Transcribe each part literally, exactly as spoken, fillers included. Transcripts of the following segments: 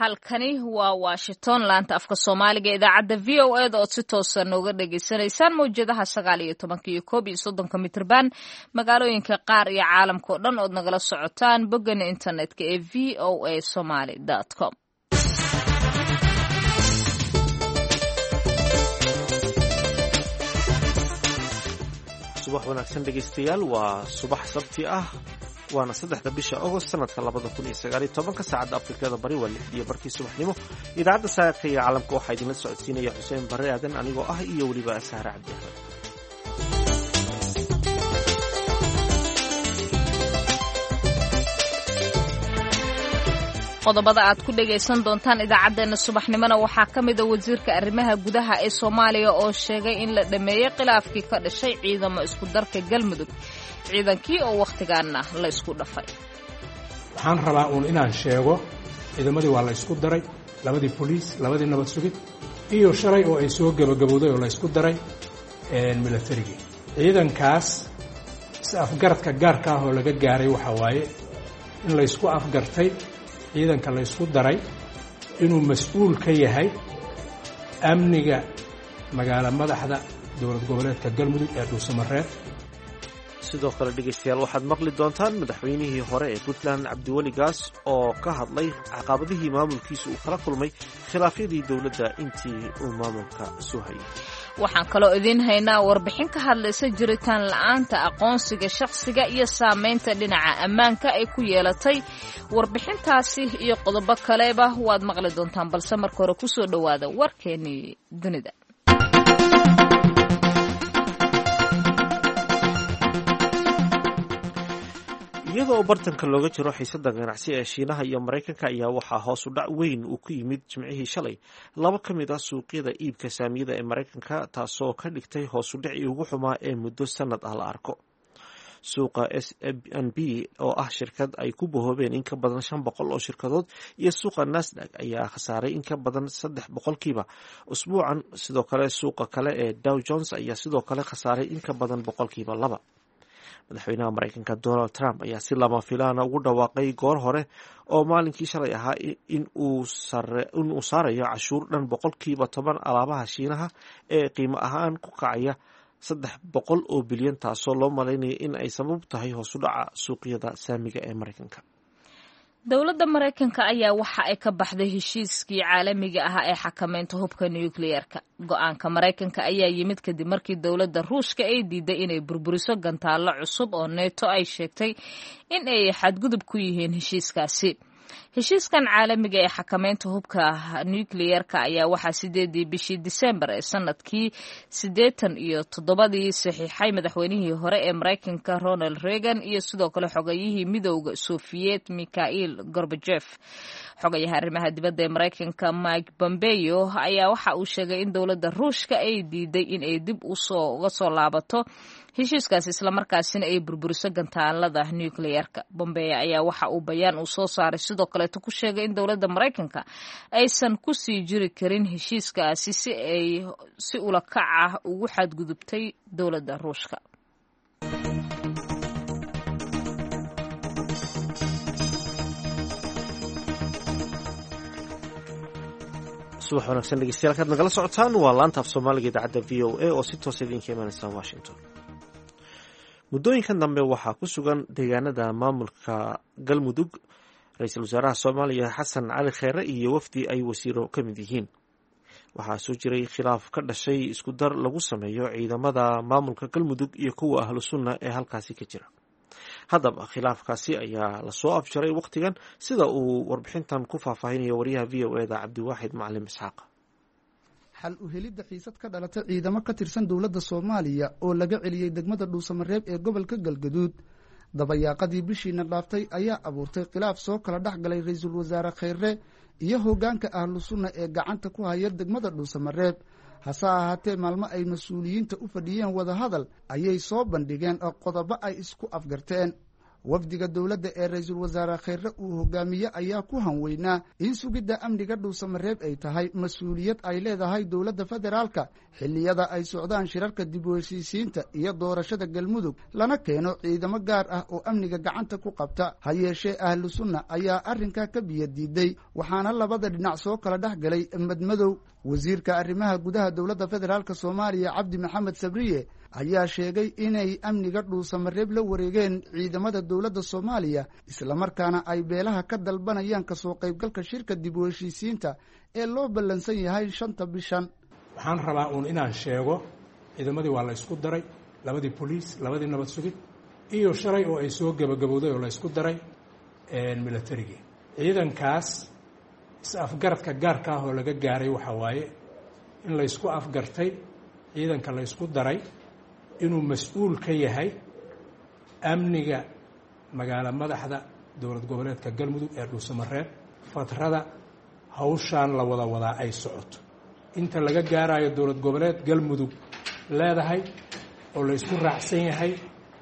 halkani waa Washington laanta afka Soomaaliga idaacada V O A da oo si toosan nooga dhageysanaysaan mowjadaha sagaal iyo toban iyo koob iyo soddon mitirban magaalooyinka qaar iyo caalamka oo dhan oo nagala socotaan boggan internetka ee v o a somali dot com. subax wanaagsan dhegeystayaal waa subax sabti ah waana saddexda bisha August sanadka labada kun iyo sagaal iyo toban saacada Afrikada Bari waa lix iyo barkii subaxnimo idaacada saaka iyo caalamka waxaa idinla socodsiinaya Xuseen Barre Aadan anigoo ah iyo waliba Saara Cabdi Axmed. qodobada aad ku dhageysan doontaan idaacadeena subaxnimona waxaa ka mid ah wasiirka arrimaha gudaha ee Soomaaliya oo sheegay in la dhameeyay khilaafkii ka dhashay ciidamo isku darka Galmudug ciidankii oo waqtigaana la isku dhafay. waxaan rabaa uun inaan sheego ciidamadii waa la isku daray labadii police labadii nabad sugid iyo shalay oo ay soo gabagabowday oo la isku daray ee military ciidankaas is afgaradka gaarka ah oo laga gaaray waxa waaye in la isku afgartay ciidanka la isku daray inuu mas'uul ka yahay amniga magaala madaxda dowlad goboleedka Galmudug ee Dhuusamareeb. sidoo kale dhegeystayaal waxaad maqli doontaan madaxweynihii hore ee Puntland Cabdiweli Gaas oo ka hadlay caqabadihii maamulkiisa uu kala kulmay khilaafyadii dowladda intii uu maamulka soo hayay. waxaan kaloo idin haynaa warbixin ka hadlaysa jiritaan la'aanta aqoonsiga shakhsiga iyo saameynta dhinaca ammaanka ay ku yeelatay warbixintaasi iyo qodobo kaleba waad maqli doontaan balse marka hore ku soo dhawaada warkeenii dunida. iyadoo bartanka looga jiro xiisada ganacsi ee Shiinaha iyo Mareykanka ayaa waxaa hoos u dhac weyn uu ku yimid jimcihii shalay laba ka mid ah suuqyada iibka saamiyada ee Mareykanka taasoo ka dhigtay hoos u dhacii ugu xumaa ee muddo sanad ah la arko. suuqa S and P oo ah shirkad ay ku bohoobeen in ka badan shan boqol oo shirkadood iyo suuqa Nasdaq ayaa khasaaray in ka badan saddex boqolkiiba usbuucan. sidoo kale suuqa kale ee Dow Jones ayaa sidoo kale khasaaray in ka badan boqolkiiba laba. madaxweynaha Mareykanka Donald Trump ayaa si lama filaana ugu dhawaaqay goor hore oo maalinkii shalay ahaa in uu sare in uu saarayo cashuur dhan boqolkiiba toban alaabaha Shiinaha ee qiimo ahaan ku kacaya saddex boqol oo bilyan taasoo loo maleynayo in ay sabab tahay hoos u dhaca suuqyada saamiga ee Mareykanka. dowladda Mareykanka ayaa waxa ay ka baxday heshiiskii caalamiga ah ee xakameynta hubka nuclear-ka. go'aanka Mareykanka ayaa yimid kadib markii dowladda Ruushka ay diiday inay burburiso gantaalo cusub oo NATO ay sheegtay in ay xadgudub ku yihiin heshiiskaasi. heshiiskan caalamiga ee xakameynta hubka nuclear-ka ayaa waxaa sideedii bishii December ee sanadkii siddeetan iyo toddobadii saxiixay madaxweynihii hore ee Mareykanka Ronald Reagan iyo sidoo kale xogayihii midowga Soviet Mikhail Gorbachev. xogayaha arrimaha dibadda ee Mareykanka Mike Pompeo ayaa waxa uu sheegay in dowladda Ruushka ay diiday in ay dib u soo uga soo laabato heshiiskaas isla markaasina ay burburiso gantaalada nuclear-ka. Pompeo ayaa waxa uu bayaan uu soo saaray sidoo kale ku sheegay in dowladda Mareykanka aysan ku sii jiri karin heshiiskaasi si ay si ula kac ah ugu xadgudubtay dowladda Ruushka. subax wanaagsan dhegeystayaal kaad nagala socotaan waa laanta af Soomaaliga idaacada V O A oo si toos idinka imanaysa Washington. muddooyinkan dambe waxaa ku sugan deegaanada maamulka Galmudug ra-iisul wasaaraha Soomaaliya Xasan Cali Kheyre iyo wafdi ay wasiiro ka mid yihiin. waxaa soo jiray khilaaf ka dhashay isku dar lagu sameeyo ciidamada maamulka Galmudug iyo kuwa ahlu sunna ee halkaasi ka jira. haddaba khilaafkaasi ayaa la soo afjaray waqtigan sida uu warbixintan ku faahfaahinayo wariyaha V O A da Cabdiwaaxid Macalin Isxaaq. xal u helidda xiisad ka dhalatay ciidamo ka tirsan dowladda Soomaaliya oo laga celiyey degmada Dhuusamareeb ee gobolka Galgaduud dabayaaqadii bishiina dhaaftay ayaa abuurtay khilaaf soo kala dhex galay ra-iisul wasaare Kheyre iyo hoggaanka ahlu sunna ee gacanta ku haya degmada Dhuusamareeb. hase ahaatee maalmo ay mas-uuliyiinta u fadhiyeen wadahadal ayay soo bandhigeen qodobo ay isku afgarteen. wafdiga dowladda ee ra-iisul wasaare kheyre uu hogaamiye ayaa ku hanweynaa in sugidda amniga dhuusamareeb ay tahay mas-uuliyad ay leedahay dowladda federaalka xilliyada ay socdaan shirarka dib u heshiisiinta iyo doorashada galmudug lana keeno ciidamo gaar ah oo amniga gacanta ku qabta ha yeeshee ahlu sunna ayaa arrinkaa ka biyo diiday waxaana labada dhinac soo kala dhex galay madmadow wasiirka arrimaha gudaha dowladda federaalka soomaaliya cabdi maxamed sabriye ayaa sheegay inay amniga dhuusamareeb la wareegeen ciidamada dowladda soomaaliya islamarkaana ay beelaha ka dalbanayaan kasoo qaybgalka shirka dib u heshiisiinta ee loo ballansan yahay shanta bishan waxaan rabaa uun inaan sheego ciidamadii waa la isku daray labadii boliis labadii nabad sugid iyo shalay oo ay soo gebagabowday oo la isku daray milatarigii ciidankaas is-afgaradka gaarka ah oo laga gaaray waxaa waaye in la ysku afgartay ciidanka la ysku daray inuu mas-uul ka yahay amniga magaalo madaxda dowlad goboleedka galmudug ee dhuusamareeb fatrada hawshaan la wada wadaa ay socoto inta laga gaarayo dowlad goboleed galmudug leedahay oo la ysku raacsan yahay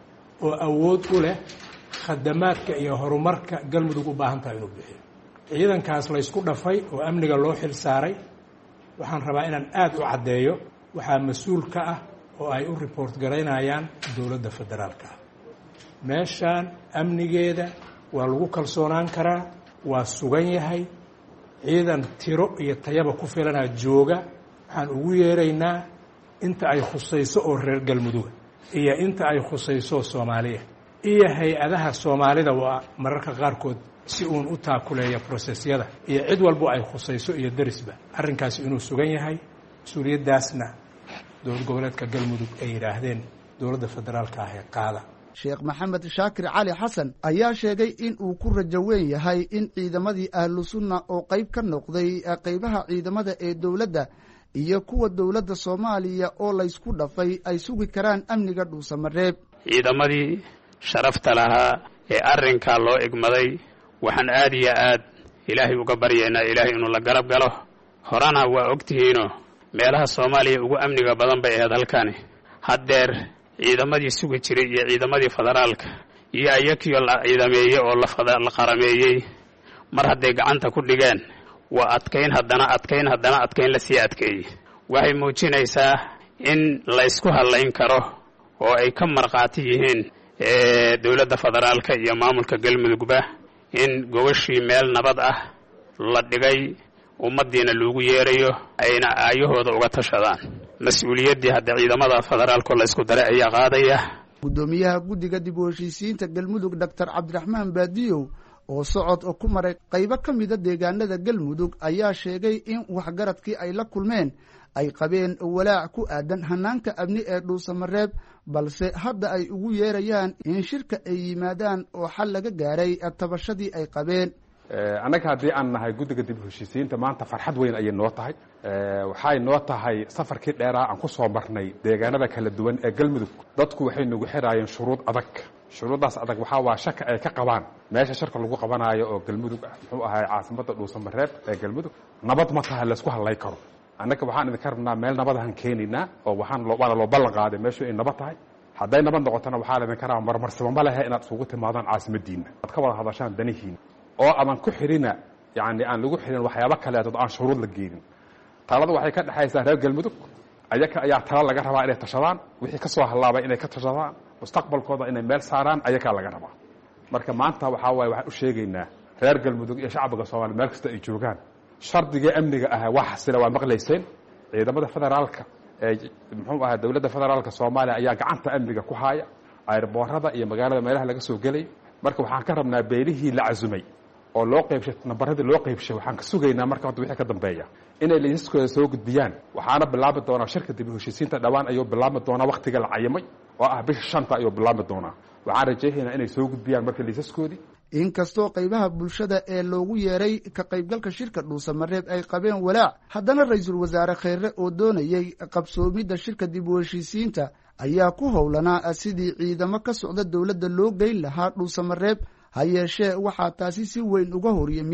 oo awood u leh khadamaadka iyo horumarka galmudug u baahan tahay inuu bixiyo ciidankaas la ysku dhafay oo amniga loo xil saaray waxaan rabaa inaan aada u caddeeyo waxaa mas-uul ka ah oo ay u report garaynayaan dowladda federaalka ah meeshaan amnigeeda waa lagu kalsoonaan karaa waa sugan yahay ciidan tiro iyo tayaba ku filanaa jooga waxaan ugu yeeraynaa inta ay khusayso oo reer galmuduga iyo inta ay khusayso soomaaliya iyo hay-adaha soomaalida waa mararka qaarkood si uun u taakuleeya brosesyada iyo cid walbo ay khusayso iyo derisba arrinkaasi inuu sugan yahay mas-uuliyaddaasna dowlad goboleedka galmudug ay yidhaahdeen dowladda federaalka ah ee qaada sheekh maxamed shaakir cali xasan ayaa sheegay in uu ku rajo weyn yahay in ciidamadii ahlu sunna oo qayb ka noqday qaybaha ciidamada ee dowladda iyo kuwa dowladda soomaaliya oo laysku dhafay ay sugi karaan amniga dhuusamareeb ciidamadii sharafta lahaa ee arrinkaa loo egmaday waxaan aad iyo aad ilaahay uga baryaynaa ilaahay inuu la garab galo horena waa ogtihiinoo meelaha soomaaliya ugu amniga badan bay ahayd halkani haddeer ciidamadii sugi jiray iyo ciidamadii federaalka iyo ayakiyo la ciidameeyey oo la qarameeyey mar hadday gacanta ku dhigeen waa adkayn haddana adkayn haddana adkayn la sii adkeeyey waxay muujinaysaa in la ysku hadlayn karo oo ay ka markhaati yihiin dowladda federaalka iyo maamulka galmudugba in gobashii meel nabad ah la dhigay ummaddiina loogu yeerayo ayna aayahooda uga tashadaan mas-uuliyaddii hadda ciidamada federaalko la isku daray ayaa qaadaya guddoomiyaha guddiga dib u heshiisiinta galmudug doctor cabdiraxmaan baadiyow oo socod oo ku maray qaybo ka mida deegaanada galmudug ayaa sheegay in waxgaradkii ay la kulmeen ay qabeen walaac ku aadan hanaanka amni ee dhuusamareeb balse hadda ay ugu yeerayaan in shirka ay yimaadaan oo xal laga gaaray tabashadii ay qabeen annaga haddii aan nahay guddiga dib u heshiisiinta maanta farxad weyn ayay noo tahay waxay noo tahay safarkii dheeraa aan ku soo marnay deegaanada kala duwan ee galmudug dadku waxay nagu xiraayeen shuruud adag shuruuddaas adag waxaa waa shaka ay ka qabaan meesha sharka lagu qabanaayo oo galmudug ah muxuu ahay caasimadda dhuusamareeb ee galmudug nabad ma taha laysku hadlay karo annaga waxaan idinka rabnaa meel nabadahan keenaynaa oo waxaan waana loo ballan qaaday meeshu ay nabad tahay hadday nabad noqotona waxaa laydinka rabaa marmarsaba ma lehe inaad isugu timaadaan caasimaddiinna aad ka wada hadashaan danihiina oo aman ku xirina yani aan lagu xirin waxyaabo kaleetood aan shuruud la geenin talada waxay ka dhexaysaa reer galmudug ayaka ayaa tala laga rabaa inay tashadaan wixii ka soo hallaabay inay ka tashadaan mustaqbalkooda inay meel saaraan ayakaa laga rabaa marka maanta waxaa waaye waxaan u sheegaynaa reer galmudug iyo shacbiga soomaaliya meel kasta ay joogaan shardigii amniga ahaa waa xasila waa maqlayseen ciidamada federaalka ee muxuu ahaa dowladda federaalka soomaaliya ayaa gacanta amniga ku haaya ayrboorada iyo magaalada meelaha laga soo gelay marka waxaan ka rabnaa beelihii la casumay oo loo qaybshay nambaradii loo qaybshay waxaan ka sugaynaa marka hadda wixii ka dambeeya inay liisaskooda soo gudbiyaan waxaana bilaabi doonaa shirka dib u heshiisiinta dhawaan ayuu bilaabi doonaa wakhtiga la cayimay oo ah bisha shanta ayuu bilaabi doonaa waxaan rajaynaynaa inay soo gudbiyaan marka liisaskoodii inkastoo qaybaha bulshada ee loogu yeeray ka qaybgalka shirka dhuusamareeb ay qabeen walaac haddana ra-iisul wasaare kheyre oo doonayey qabsoomidda shirka dib u heshiisiinta ayaa ku howlanaa sidii ciidamo ka socda dowladda loo geyn lahaa dhuusamareeb ha yeeshee waxaa taasi si weyn uga hor yimid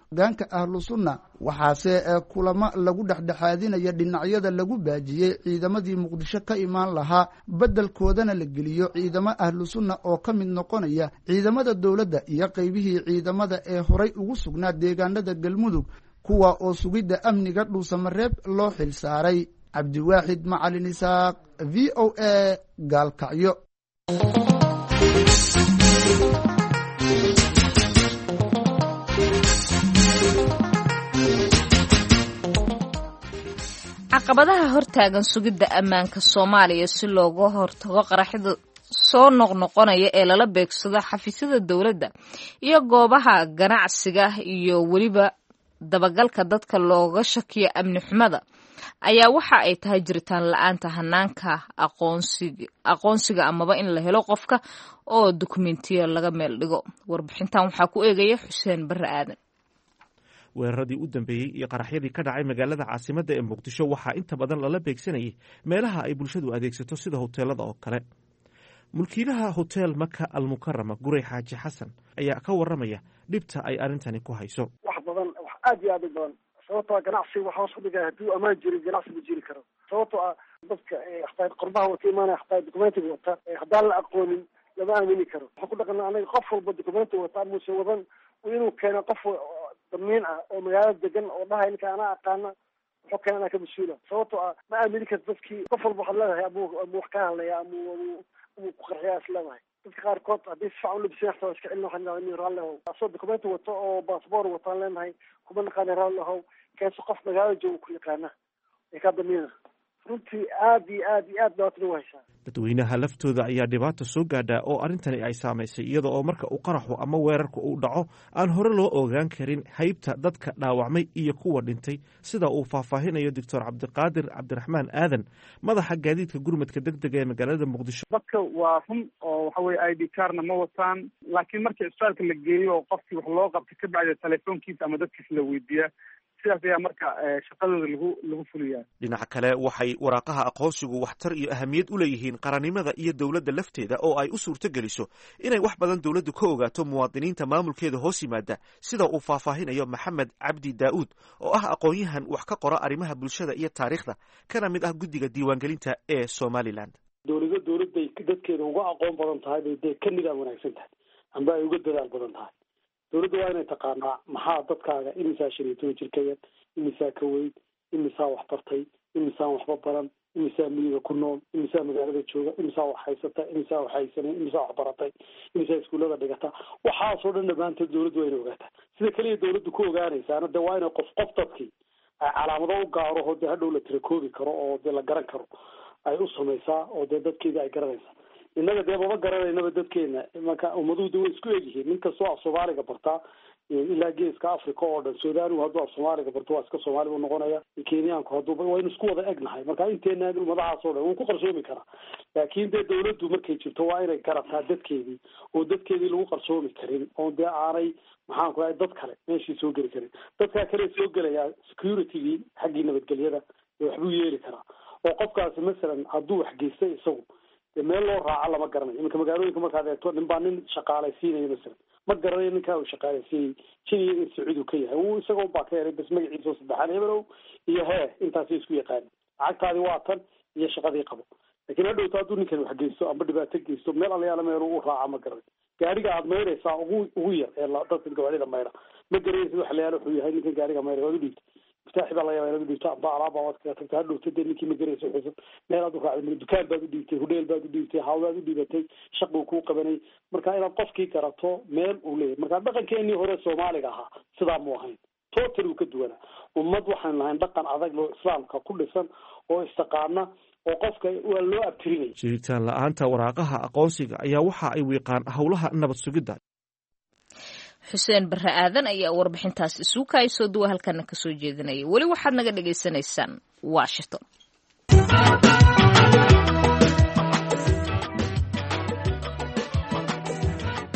hogaanka ahlu sunna waxaase kulamo lagu dhexdhexaadinaya dhinacyada lagu baajiyey ciidamadii muqdisho ka imaan lahaa beddelkoodana la geliyo ciidamo ahlu sunna oo ka mid noqonaya ciidamada dowladda iyo qaybihii ciidamada ee horay ugu sugnaa deegaanada galmudug kuwa oo sugidda amniga dhuusamareeb loo xil saaray. cabdiwaaxid macalin isaaq, v o a, gaalkacyo. caqabadaha hortaagan sugidda ammaanka Soomaaliya si looga hortago qaraxyada soo noqnoqonaya ee lala beegsado xafiisyada dowladda iyo goobaha ganacsiga iyo weliba dabagalka dadka looga shakiyo amni xumada ayaa waxa ay tahay jiritaan la'aanta hanaanka aqoonsiga aqoonsiga amaba in la helo qofka oo dokumentiyo laga meel dhigo. Warbixintan waxaa ku eegaya Xuseen Barre Aadan. weeraradii u dambeeyey iyo qaraxyadii ka dhacay magaalada caasimadda ee muqdisho waxaa inta badan lala beegsanayay meelaha ay bulshadu adeegsato sida hoteelada oo kale. mulkiilaha hotel Maka Almukarrama Gurey Xaaji Xasan ayaa ka waramaya dhibta ay arintani ku hayso. wax badan wax aad iyo aad u badan sababtoo ganacsi waxa hoos u dhigay hadduu ammaan jirin ganacsi ma jiri karo sababtoo ah dadka xataa qurbaha wata imaanaya xataa dokumentiga wata haddaan la aqoonin lama aamini karo. waxaan ku dhaqanaa anaga qof walba dokumenti wata muse wadan inuu keeno qof damiin ah oo magaalada degan oo dhahay ninka anaa aqaana wuxuu keena anaa ka mas-uula sababtoo ah ma aamini karto dadkii qof walba waxaad leedahay amu amu wax ka hadlaya amu amu amu ku qarxiyaa is leedahay. dadka qaarkood haddii si fiican u labiseen xataa iska celin waxaan leedahay nin raalli ahow asoo dokumenti wato oo baasboor wataan leenahay kuma naqaana raalli ahow keeso qof magaalada jooga ku yaqaana ee ka damiina. runtii aad iyo aad iyo aad dhibaatana u haysaa. dadweynaha laftooda ayaa dhibaato soo gaadhaa oo arrintani ay saamaysay iyada oo marka uu qaraxu ama weerarku uu dhaco aan hore loo ogaan karin haybta dadka dhaawacmay iyo kuwa dhintay sida uu faahfaahinayo doctor cabdiqaadir cabdiraxmaan aadan madaxa gaadiidka gurmadka degdega ee magaalada muqdisho. dadka waa run oo waxa weye i d carna ma wataan laakiin markii isbitaalka la geeyo oo qofkii wax loo qabtay ka bacda telefoonkiisa ama dadkiisa la weydiiyaa sidaas ayaa marka shaqadooda lagu lagu fuliyaa. dhinaca kale waxay waraaqaha aqoonsigu waxtar iyo ahamiyad u leeyihiin qarannimada iyo dowladda lafteeda oo ay u suurto geliso inay wax badan dowladdu ka ogaato muwaadiniinta maamulkeeda hoos yimaada sida uu faahfaahinayo maxamed cabdi daa'uud oo ah aqoon-yahan wax ka qora arrimaha bulshada iyo taariikhda kana mid ah guddiga diiwaangelinta ee Somaliland. dowlada dowladday dadkeeda uga aqoon badan tahay bay dee ka nidaam wanaagsan tahay amba ay uga dadaal badan tahay. dowladda waa inay taqaanaa maxaa dadkaaga imisaa shan iyo toban jirka yar imisaa ka weyn imisaa wax bartay imisaan waxba baran imisaa miyiga ku nool imisaa magaalada jooga imisaa wax haysata imisaa wax haysanay imisaa wax baratay imisaa iskuullada dhigata waxaasoo dhan dhammaantood dowladdu waa inay ogaataa. sida keliya dowladdu ku ogaanaysaana dee waa inay qof qof dadkii ay calaamado u gaaro oo dee hadhow la tirakoobi karo oo dee la garan karo ay u samaysaa oo dee dadkeeda ay garanaysaa. innaga dee maba garanaynaba dadkeena marka ummaduhu way isku egyihiin nin kastoo af soomaaliga bartaa ilaa geeska africa oo dhan sudaanigu hadduu af soomaaliga barto waa iska soomaali buu noqonaya kenyaanku hadduu waynu isku wada egnahay marka inteena ummadahaas oo dhan wuu ku qarsoomi karaa laakiin dee dowladdu markay jirto waa inay garataa dadkeedii oo dadkeedii lagu qarsoomi karin oo dee aanay maxaan ku dhahay dad kale meeshii soo geli karin. dadkaa kale soo gelayaa security-gii xaggii nabadgelyada waxbuu yeeli karaa oo qofkaasi masalan hadduu wax geystay isagu meel loo raaco lama garanayo. iminka magaalooyinka markaad eegto nin baa nin shaqaalaysiinayo masalan ma garanayo ninkaa uu shaqaalaysiiyey jiniya in sacuud uu ka yahay uu isagoo baa ka helay bas magaciisa oo saddexaan hebelow iyo hee intaasay isku yaqaanin lacagtaadii waa tan iyo shaqadii qabo. laakiin hadhowta hadduu ninkan wax geysto amba dhibaato geysto meel alayaala meel u raaca ma garanayo. gaariga aad mayraysaa ugu ugu yar ee dadka gawaarida mayra ma garanaysid wax layaala wuxuu yahay ninkan gaariga mayra waad u dhiibta miftaaxi baa laga yaabaa inaad u dhiibto amba alaaba waad kaga tagta hadhowta dee ninkii ma garaysa xusan meel aad u raacday dukaan baad u dhiibtay hudheel baad u dhiibtay hawlaad u dhiibatay shaquu kuu qabanay marka inaad qofkii garato meel uu leeyahay. marka dhaqankeenii hore soomaaliga ahaa sidaa mu ahayn total uu ka duwanaa. ummad waxaan lahayn dhaqan adag loo islaamka ku dhisan oo istaqaana oo qofka waa loo abtirinaya. jiritaan la-aanta waraaqaha aqoonsiga ayaa waxa ay wiiqaan howlaha nabad sugidda. xuseen barre aadan ayaa warbixintaas isugu kaayso duwa halkana ka soo jeedinaya. weli waxaad naga dhagaysanaysaan Washington.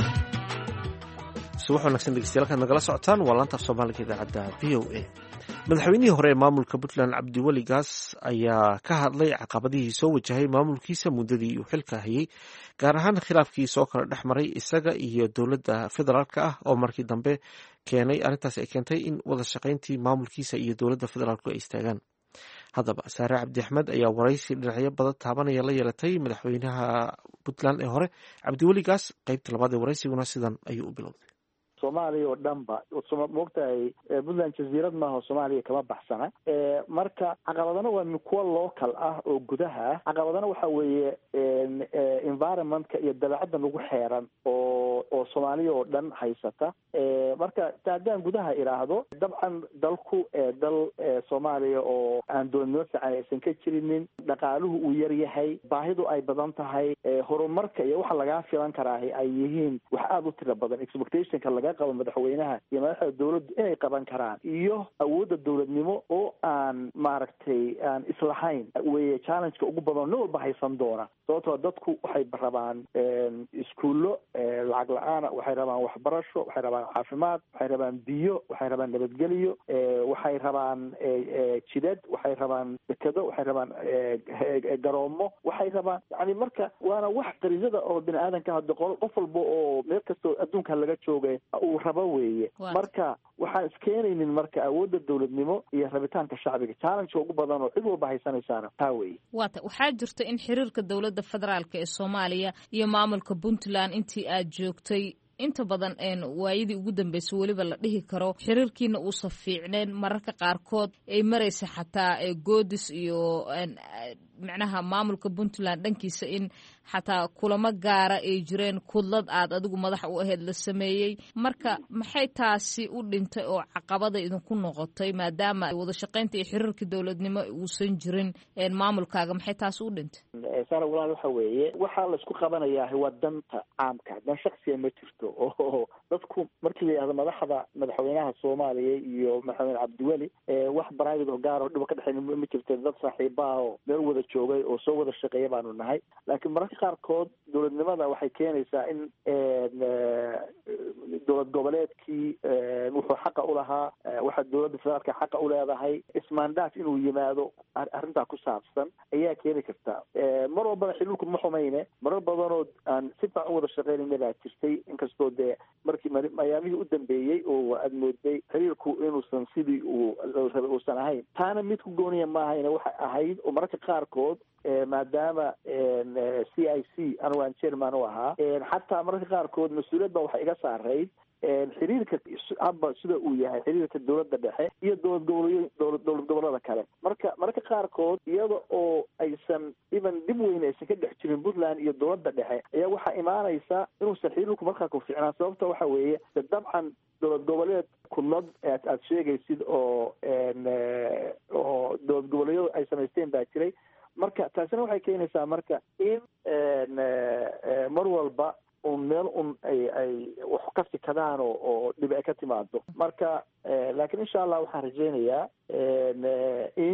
subax wanaagsan dhegeystayaal nagala socotaan waa laanta Soomaaliga idaacadda V O A. madaxweynihii hore ee maamulka puntland cabdiweli gaas ayaa ka hadlay caqabadihii soo wajahay maamulkiisa muddadii uu xilka hayay, gaar ahaan khilaafkii soo kala dhex maray isaga iyo dowladda federaalk ah oo markii dambe keenay arrintaas ay keentay in wada shaqayntii maamulkiisa iyo dowladda federaalku ay istaagaan. haddaba saare cabdi axmed ayaa waraysi dhinacyo badan taabanaya la yeelatay madaxweynaha puntland ee hore cabdiweli gaas. qeybta labaad ee waraysiguna sidan ayuu u bilowday. soomaaliya oo dhan ba moogtahay puntland jasiirad maaha soomaaliya kama baxsana. marka caqabadana waa kuwa local ah oo gudaha ah. caqabadana waxa weeye environmentka iyo dabeecadda nagu xeeran oo oo soomaaliya oo dhan haysata. marka ta haddaan gudaha idhaahdo, dabcan dalku dal soomaaliya oo aan dowladnimo fiican aysan ka jirinin, dhaqaaluhu uu yar yahay, baahidu ay badan tahay, horumarka iyo waxa lagaa filan karaa ay yihiin wax aada u tiro badan. expectationka laga qabo madaxweynaha iyo madaxda dowladdu inay qaban karaan, iyo awoodda dowladnimo oo aan maaragtay aan islahayn weye challengeka ugu badan nin walba haysan doona. sababtoo dadku waxay rabaan iskuullo lacag la-aana, waxay rabaan waxbarasho, waxay rabaan caafimaad, waxay rabaan biyo, waxay rabaan nabadgelyo, waxay rabaan jidad, waxay rabaan dekedo, waxay rabaan garoomo, waxay rabaan yani marka waana wax qarisada oo bini aadanka hadda qof walba oo meel kastoo adduunka laga joogay uu rabo weeye. marka waxaan iskeenaynin marka awoodda dowladnimo iyo rabitaanka shacbiga challengeka ugu badan oo cid walba haysanaysaana taa weeye. waata waxaa jirta in xiriirka dowladda federaalk ee soomaaliya iyo maamulka puntland intii aad joogtay inta badan waayadii ugu dambeysay weliba la dhihi karo xiriirkiina uusan fiicneen, mararka qaarkood ay maraysa xataa goodis iyo macnaha maamulka puntland dhankiisa in xataa kulamo gaara ay jireen, kudlad aad adigu madax u ahayd la sameeyey. marka maxay taasi u dhintay oo caqabada idinku noqotay maadaama wada shaqaynta iyo xiriirka dowladnimo uusan jirin maamulkaaga? maxay taasi u dhintay? sara walaal waxa weeye waxaa la isku qabanayaa waa danta caamka, dan shaksiya ma jirto. oo dadku markii la yidhahdo madaxda madaxweynaha soomaaliya iyo madaxweyne cabdiweli wax private oo gaar oo dhiba ka dhexeyn ma jirta. dad saaxiibaha oo meel wada joogay oo soo wada shaqeeya baanu nahay. laakiin mararka qaarkood dowladnimada waxay keenaysaa in dowlad goboleedkii wuxuu xaqa u lahaa, waxa dowladda federaalka xaqa u leedahay, ismaandaaf inuu yimaado arrintaa ku saabsan ayaa keeni karta. mar walbana xiriirku ma xumayne, marar badanoo aan si fiican u wada shaqeynayna baa jirtay, inkastoo dee markii mayaamihii u dambeeyey oo aad mooday xiriirku inuusan sidii uu rabay uusan ahayn. taana mid ku gooniya maahayna waxay ahayd oo mararka qaarkood maadaama c i c anigu aan chairman u ahaa, xataa mararka qaarkood mas-uuliyad ba waxay iga saarayd xiriirka haba sida uu yahay xiriirka dowladda dhexe iyo dowlad gobolyo dowlad dowlad gobolada kale. marka mararka qaarkood iyada oo aysan even dib weyn aysan ka dhex jirin puntland iyo dowladda dhexe ayaa waxaa imaanaysa inuusan xiriirku markaa ku fiicnaan. sababta waxa weeye dabcan dowlad goboleed kudlad aad sheegaysid oo oo dowlad goboleedyadu ay samaysteen baa jiray. marka taasina waxay keenaysaa marka in mar walba un meel un ay ay wax ka fikadaan oo oo dhib ay ka timaado. marka laakiin insha allah waxaan rajaynayaa in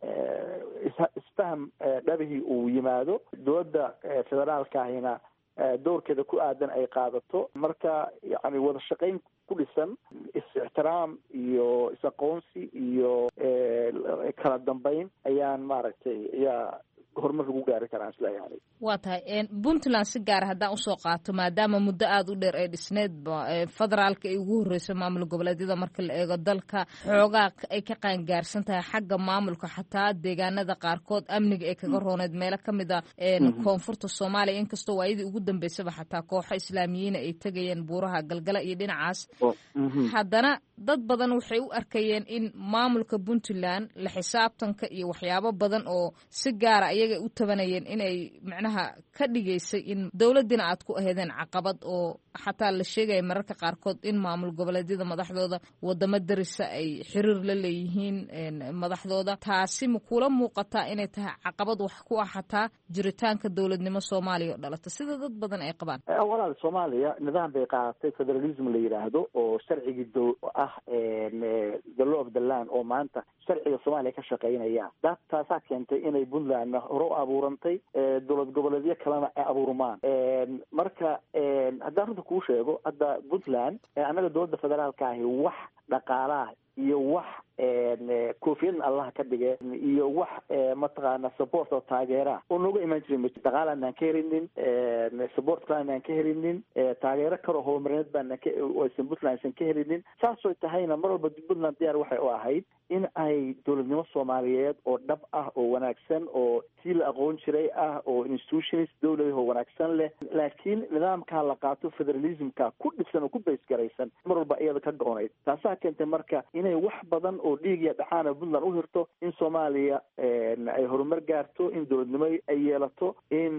isfaham dhabihii uu yimaado, dowladda federaalka ahina doorkeeda ku aadan ay qaadato. marka yani wada shaqayn ku dhisan is-ixtiraam iyo is-aqoonsi iyo kala dambeyn ayaan maaragtay ayaa horumar lagu gaari karaa isleeyahay. waa tahay puntland si gaara haddaan usoo qaato, maadaama muddo aada u dheer ay dhisneedba federaalka ay ugu horreyso maamul goboleedyada marka la eego dalka, xoogaa ay ka qaangaarsan tahay xagga maamulka, xataa deegaanada qaarkood amniga ay kaga rooneed meelo ka mid a koonfurta soomaaliya, inkastoo waayadii ugu dambeysaba xataa kooxo islaamiyiina ay tegayeen buuraha galgala iyo dhinacaas. haddana dad badan waxay u arkayeen in maamulka puntland la xisaabtanka iyo waxyaabo badan oo si gaara ayaga u tabanayeen inay macnaha ka dhigaysay in dowladdiina aad ku aheedeen caqabad, oo xataa la sheegaya mararka qaarkood in maamul goboleedyada madaxdooda wadamo darisa ay xiriir la leeyihiin madaxdooda. taasi ma kula muuqataa inay tahay caqabad wax ku ah xataa jiritaanka dowladnimo soomaaliya oo dhalata sida dad badan ay qabaan? walaal soomaaliya nidaam bay qaadatay federalism la yidhaahdo oo sharcigii dow ah the law of the land oo maanta sharciga soomaaliya ka shaqeynaya. taasaa keentay inay puntlandna hore u abuurantay, dowlad goboleedyo kalena ay abuurmaan. marka haddaan runta kuu sheego, hadda puntland annaga dowladda federaalka ahi wax dhaqaalaha iyo wax koofiyadna allah ka dhige iyo wax mataqaana support oo taageera oo nooga imaan jiray ma dhaqaale aanan ka helinin support kale aan ka helinin taageero kale oo horumarineed baan ka aysan Puntland aysan ka helinin saasoo tahayna mar walba Puntland diyaar waxay u ahayd in ay dowladnimo Soomaaliyeed oo dhab ah oo wanaagsan oo si la aqoon jiray ah oo institutions dowladeed oo wanaagsan leh laakiin nidaamka la qaato federalismka ku dhisan oo ku base garaysan mar walba iyada ka goonayd taasaa keentay marka inay wax badan oo dhiig iyo dhaxaan Puntland u hirto in Soomaaliya ay horumar gaarto in dowladnimo ay yeelato in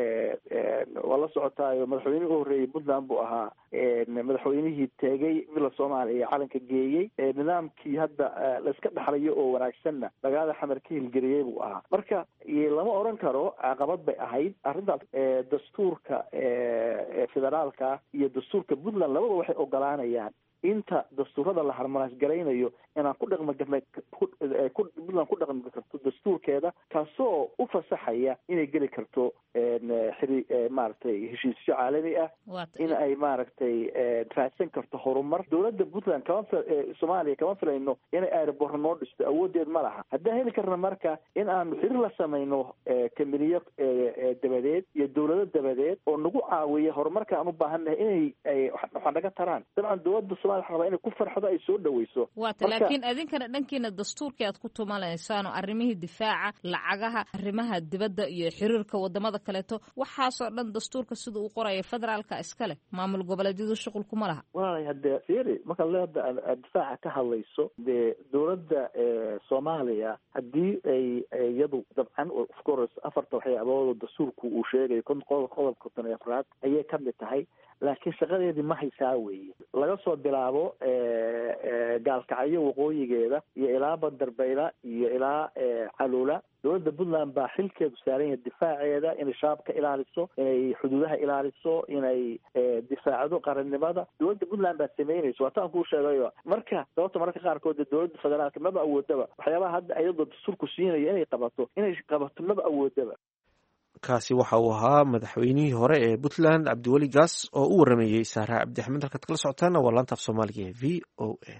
wala socotaayo madaxweynihii ugu horeeyay Puntland buu ahaa madaxweynihii tagay mila Soomaaliya calanka geeyay nidaamkii hadda la iska dhaxlayo oo wanaagsanna dagaalada xamar ka hilgariyay buu ahaa marka lama oran karo caqabad bay ahayd arrintaas dastuurka federaalka iyo dastuurka Puntland labada waxay ogolaanayaan inta dastuurada la harmanaas garaynayo inaan ku dhaqmo galnay ku Puntland ku dhaqmo karto dastuurkeeda kaasoo u fasaxaya inay geli karto xiri maartay heshiisyo caalami ah in ay maartay raadsan karto horumar dowladda Puntland kama Soomaaliya kama filayno inay airport noo dhisto awoodeed ma laha haddii heli karna marka in aan xiriir la sameeyno kaminiyo dabadeed iyo dowladda dabadeed oo nagu caawiyo horumarka aan u baahanahay inay waxa naga taraan dabcan dowladda Soomaaliya inay ku farxado ay soo dhaweyso laakiin adinkana dhankiina dastuurkii aad ku tumalaysaan arrimihii difaaca lacagaha arrimaha dibadda iyo xiriirka wadamada kaleeto waxaasoo dhan dastuurka sida uu qorayo federaalka iskale maamul goboleedyadu shuqul kuma laha walaalay hadda fiiri marka leedahay difaaca ka hadlayso de dowladda Soomaaliya haddii ay iyadu dabcan of course afarta waxyaabooda dastuurku uu sheegay kon qodobka tan iyo afraad ayay ka mid tahay laakiin shaqadeedii ma haysaa weeye laga soo bilaabo gaalkacyo waqooyigeeda iyo ilaa Bandarbayla iyo ilaa Calula dowladda Puntland baa xilkeedu saaran yahay difaaceeda inay shacabka ilaaliso inay xuduudaha ilaaliso inay difaacdo qarannimada dowladda Puntland baa sameynayso wataan ku sheegayo marka sababta marka qaarkood dowladda federaalka maba awoodaba waxyaabaha hadda ayadoo dastuurku siinaya inay qabato inay qabato maba awoodaba kaasi waxa uu ahaa madaxweynihii hore ee Puntland Cabdiweli Gaas oo u warameeyay Saara Cabdi Axmed halkaad kala socotaan waa laanta af Soomaaliga ee V O A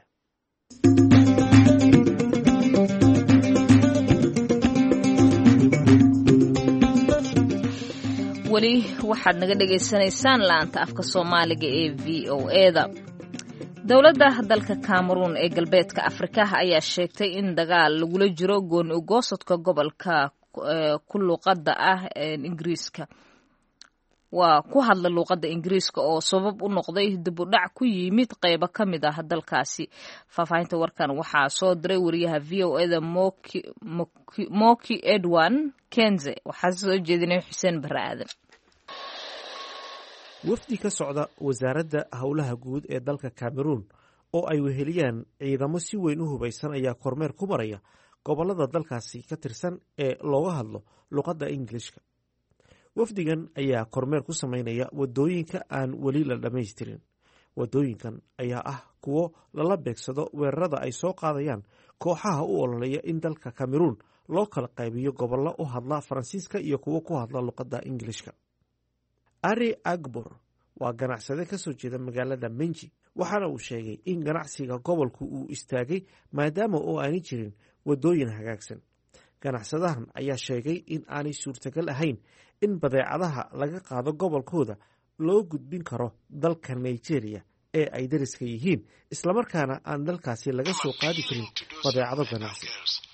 weli waxaad naga dhegaysanaysaan laanta afka Soomaaliga ee V O A-da dowladda dalka Cameroon ee galbeedka Afrika ayaa sheegtay in dagaal lagula jiro gooni u goosadka gobolka ku luqadda ah Ingiriiska waa ku hadla luqadda Ingiriiska oo sabab u noqday dib u dhac ku yimid qaybo ka mid ah dalkaasi faafahinta warkan waxaa soo diray wariyaha V O A-da Moki Moki Edwan Kenze waxaa soo jeedinay Xuseen Barre Aadan wafdi ka socda wasaaradda howlaha guud ee dalka Cameroon oo ay weheliyaan ciidamo si weyn u hubaysan ayaa kormeer ku maraya gobolada dalkaasi ka tirsan ee looga hadlo luqadda Ingiriiska wafdigan ayaa kormeer ku sameynaya wadooyinka aan weli la dhammaystirin wadooyinkan ayaa ah kuwo lala beegsado weerarada ay soo qaadayaan kooxaha u ololeeya in dalka Cameroon loo kala qaybiyo gobollo u hadla Faransiiska iyo kuwo ku hadla luqadda Ingiriiska Ari Agbor waa ganacsade ka soo jeeda magaalada Menji waxaana uu sheegay in ganacsiga gobolku uu istaagay maadaama oo aanay jirin wadooyin hagaagsan ganacsadahan ayaa sheegay in aanay suurtagal ahayn in badeecadaha laga qaado gobolkooda loo gudbin karo dalka Nigeria ee ay dariska yihiin islamarkaana aan dalkaasi laga soo qaadi karin badeecado ganacsi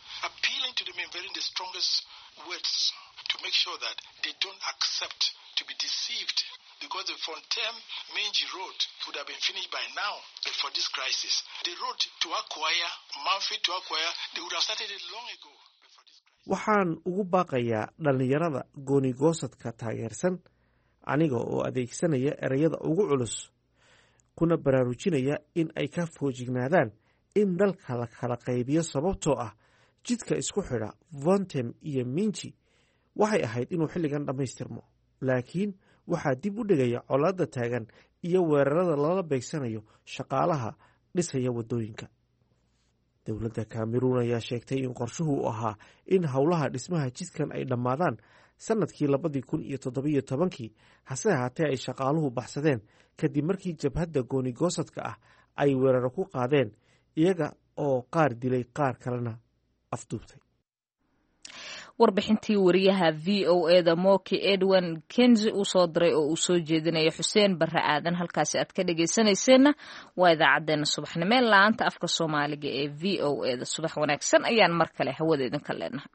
because the Fontem Menji road would have been finished by now but for this crisis. The road to acquire, Manfred to acquire, they would have started it long ago. Waxaan ugu baaqayaa dhalinyarada gooni-goosadka taageersan aniga oo adeegsanaya ereyada ugu culus kuna baraarujinaya in ay ka foojignaadaan in dalka la kala qaybiyo sababtoo ah jidka isku xidha Fontem iyo Menji waxay ahayd inuu xilligan dhammaystirmo laakiin waxaa dib u dhigaya colaadda taagan iyo weerarada lala beegsanayo shaqaalaha dhisaya wadooyinka dowladda Cameroon ayaa sheegtay in qorshuhu u ahaa in howlaha dhismaha jidkan ay dhammaadaan sanadkii labadii kun iyo toddobiyo tobankii hase ahaatee ay shaqaaluhu baxsadeen kadib markii jabhadda gooni-goosadka ah ay weeraro ku qaadeen iyaga oo qaar dilay qaar kalena afduubtay. warbixintii wariyaha v o eda Moki Edwin Kenzi uu soo diray oo uu soo jeedinayo Xuseen Barre Aadan. halkaasi aad ka dhageysanayseena waa idaacadeena subaxnimo ee laanta afka Soomaaliga ee v o eda. subax wanaagsan ayaan mar kale hawada idinka leenahay.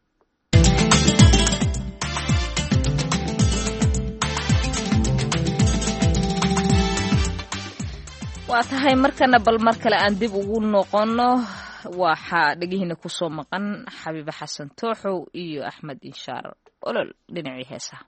waa tahay markana bal mar kale aan dib ugu noqono waxaa dhagihiina ku soo maqan Xabiiba Xasan Tooxow iyo Axmed Inshaar olol dhinacii heesaha.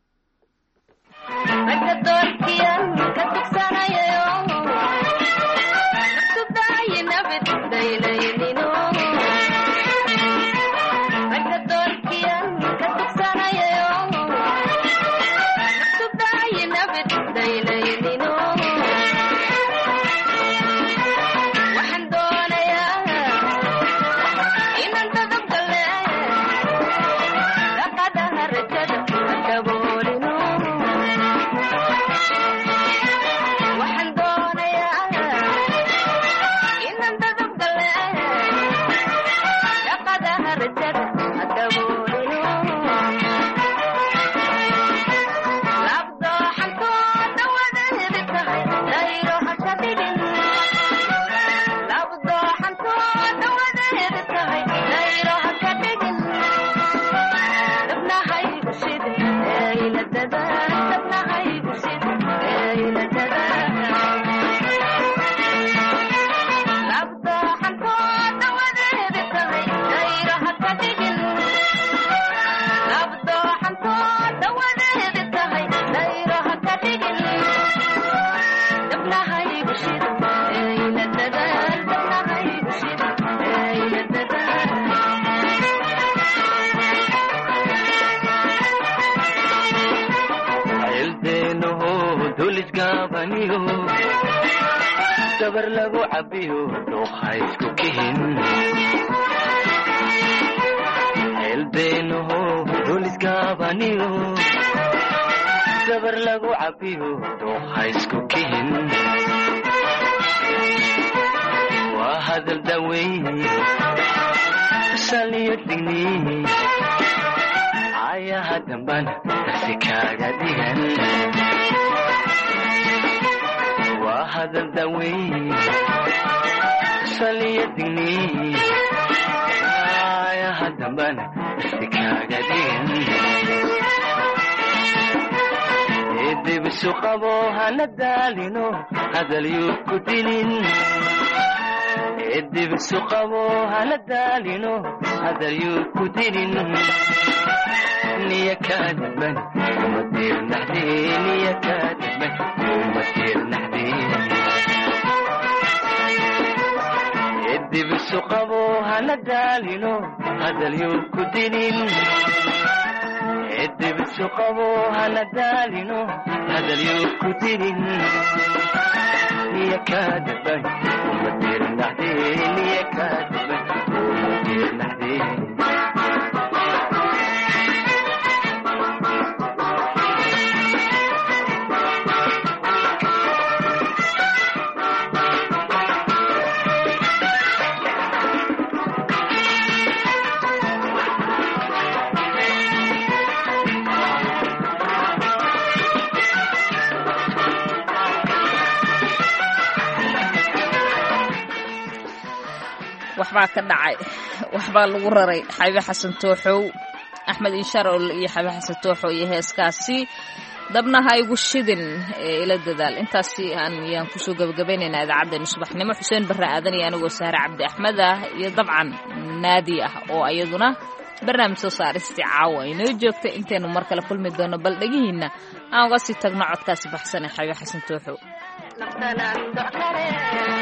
dabar lagu cabiyo dhuuqa isku kihin elbeenoho dulisgaabaniyo dabar lagu cabiyo dhuuqa isku kihin waa hadal daweyn saliyo digni ayaha dambana darsi kaaga dhigan هذا الدوي صلي يدني يا هذا من استكاغدين يدي بالسوق ابوها ندالينو هذا اليوكدين يدي بالسوق ابوها ندالينو هذا اليوكدين نيا كاذبا ومدير نحدين نيا كاذبا ومدير نحدين يدي بالسوق ابوها ندالينو هذا اليوم كدينين يدي بالسوق ابوها ندالينو هذا اليوم كدينين نيا كاذبا ومدير نحدين نيا كاذبا ومدير نحدين waxbaa ka dhacay waxbaa lagu raray Xabiiba Xasan Tooxow Axmed Inshaar iyo Xabiiba Xasan Tooxow iyo heeskaasi dabnaha igu shidin ee ila dadaal. intaasi aan yaan ku soo gabagabeynayna idaacaddeena subaxnimo. Xuseen Barre Aadan iyo anigoo Saare Cabdi Axmed ah iyo dabcan Naadi ah oo ayaduna barnaamij soo saaristi caawa inoo joogta. inteenu mar kale kulmi doono bal dhagihiina aan uga sii tagno codkaasi baxsan ee Xabiiba Xasan Tooxow.